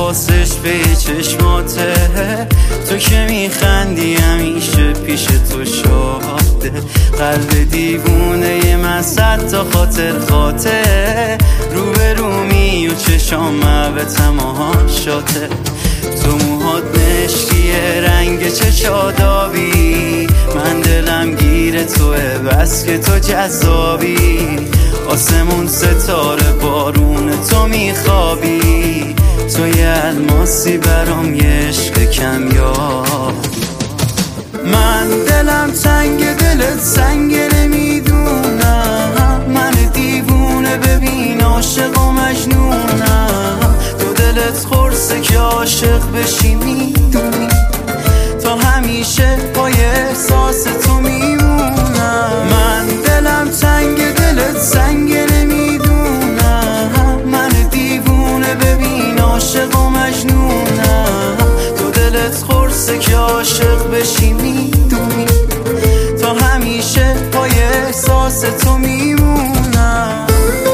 حواسش به چشماته، تو که میخندی همیشه پیش تو شاده. قلب دیوونه من صد تا خاطر روبرومی و چشام به تماشاته. تو موهات مشکیه رنگ چشادابی، من دلم گیر توه بس که تو جذابی. آسمون ستاره بارون تو میخوابی، تو یه الماسی برام یه عشق کمیاب. من دلم تنگ دلت سنگ نمیدونم، من دیوونه ببین عاشق و مجنونم. تو دلت خورسه که عاشق بشی میدونی، تا همیشه پای احساس تو میمونم. من دلم تنگ دلت سنگ نمیدونم، من دیوونه ببین عاشق و مجنونم. تو دلت خورسه که عاشق بشی میدونی، تا همیشه پای احساس تو میمونم.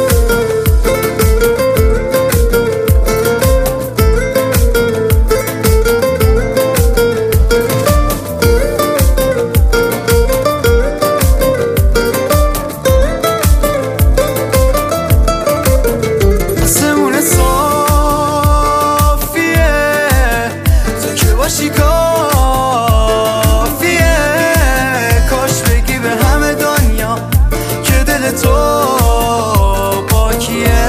باشی کافیه، کاش بگی به همه دنیا که دل تو پاکیه.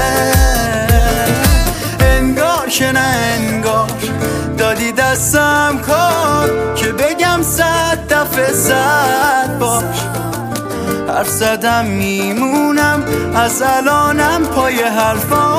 انگار که نه انگار دادی دستم کار که بگم 100 دفعه 100 بار. حرف زدم میمونم از الانم پای حرفا.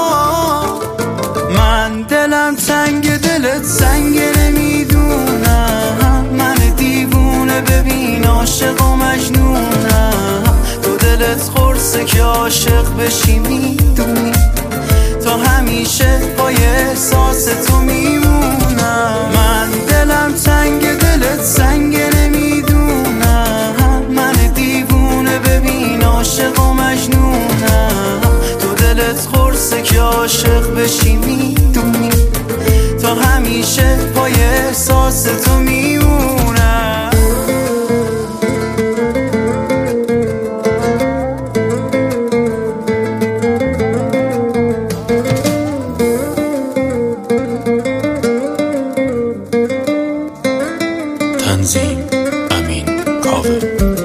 من دلم تنگ دلت سنگ نمیدونم، من دیوونه ببین عاشق و مجنونم. تو دلت خورسه که عاشق بشی میدونی، تا همیشه پای احساس تو میمونم. من دلم تنگ دلت سنگ نمیدونم، من دیوونه ببین عاشق و مجنونم. تو دلت خورسه که عاشق بشی میدونی، تا همیشه پای احساس تو میمونم. تنظیم امین کاوه.